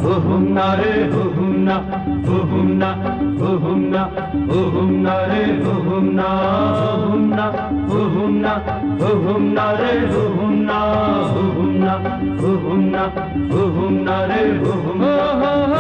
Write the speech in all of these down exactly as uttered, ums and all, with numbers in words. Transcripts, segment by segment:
हुहुमना रे हुहुमना हुहुमना हुहुमना हुहुमना रे हुहुमना हुहुमना हुहुमना हुहुमना रे हुहुमना हुहुमना हुहुमना हुहुमना रे हुहुमना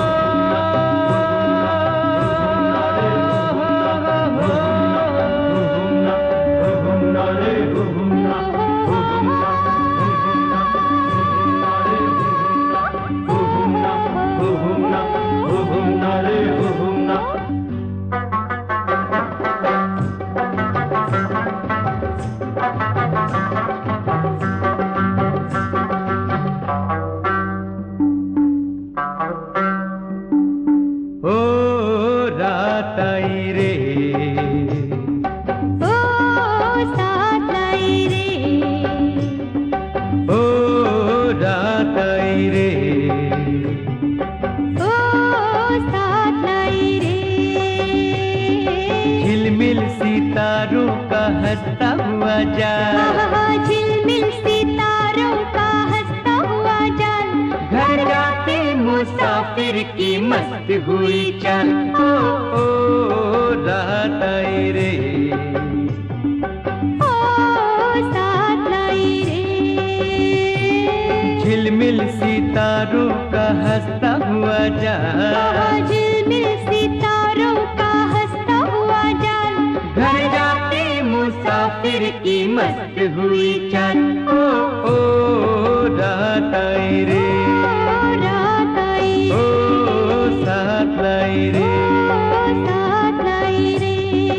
सितारों का हंसता हुआ जाल, झिलमिल सितारों का हंसता हुआ जाल, घर जाते मुसाफिर की मस्त हुई चाल। ओ ओ रात आई रे, ओ साथ लाई रे, झिलमिल सितारों का हंसता हुआ जाल, झिलमिल सितारों का हंसता हुआ जाल, घर जाते मुसाफिर की मस्त हुई चाल। ओ ओ रात आई रे, रात आई रे, ओ साथ लाई रे, साथ लाई रे।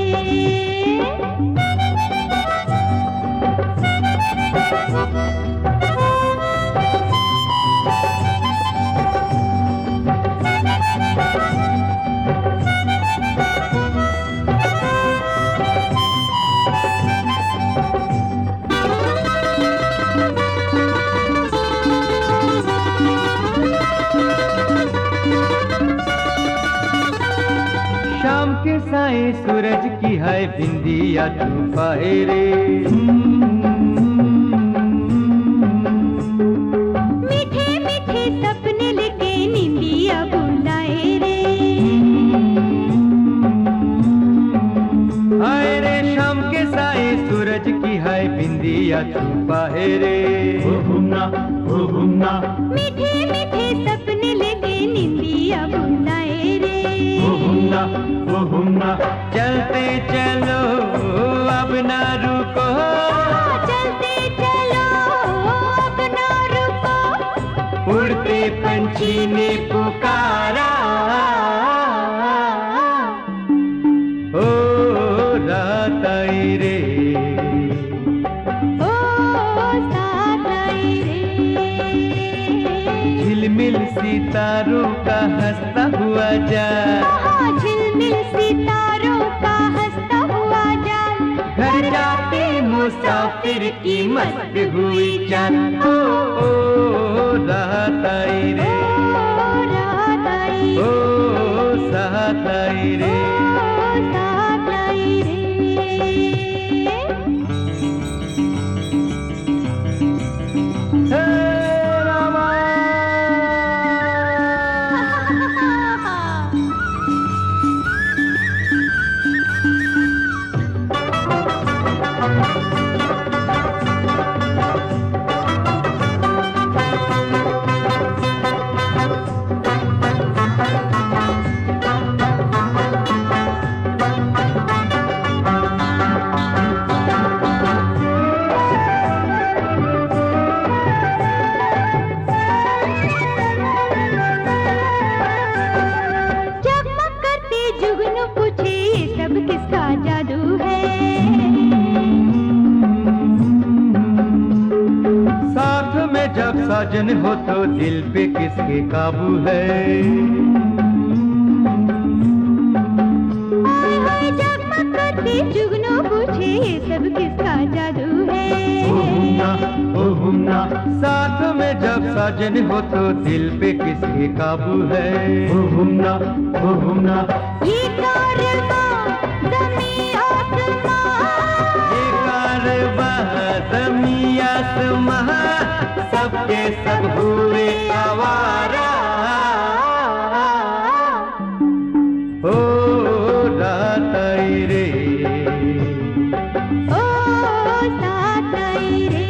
शाम के साए सूरज की है बिंदिया तू पाए रे, मीठे मीठे सपने लेके निंदिया बुलाए रे, हाय रे शाम के साए सूरज की है बिंदिया तू पाए रे, हुहुमना हुहुमना मीठे मीठे सपने लेके निंदिया बुलाए रे, हुहुमना हुहुमना चलते चलो अब ना रुको, चलते चलो अब ना रुको, उड़ते पंछी ने पुकारा। ओ रात आई रे, ओ साथ आई रे, झिलमिल सितारों का हंसता हुआ जाल, झिलमिल सितारों का हंसता हुआ जाल, घर जाते मुसाफिर की मस्त हुई चाल। ओ ओ रात आई रे, रात आई ओ साथ आई रे, साथ आई रे। हे रामा। जगमग करते जुगनू पूछे ये सब किसका जादू है, साथ में जब साजन हो तो दिल पे किसके काबू है, हाय हाय जगमग करते जुगनू पूछे ये सब किसका जादू है, हुहुमना हुहुमना साथ में जब साजन हो तो दिल पे किसके काबू है, हुहुमना हुहुमना ये कारवां ज़मीं आसमां, ये कारवां ज़मीं आसमां सबके सब हुए आवारा। ओ साथ आई रे।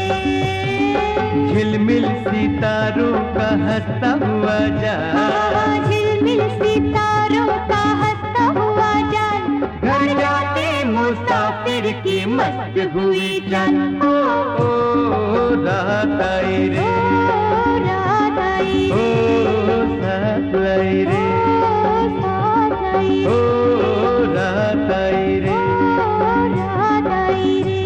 झिलमिल सितारों का हंसता हुआ जान, हाँ, झिलमिल सितारों का हंसता हुआ जान, घर जाते मुसाफिर की मस्त हुई जान। ओ, ओ रात आई रे, ओ रात आई ओ रे, साथ आई रे, ओ साथ आई ओ रे, रात आई रे। ओ रात आई रे।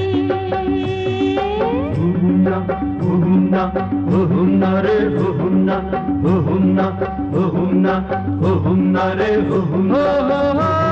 हुहुन्ना हुहुन्ना हुहुन्ना रे हुहुन्ना हुहुन्ना हुहुन्ना हुहुन्ना रे हो हुहुन्ना हो हो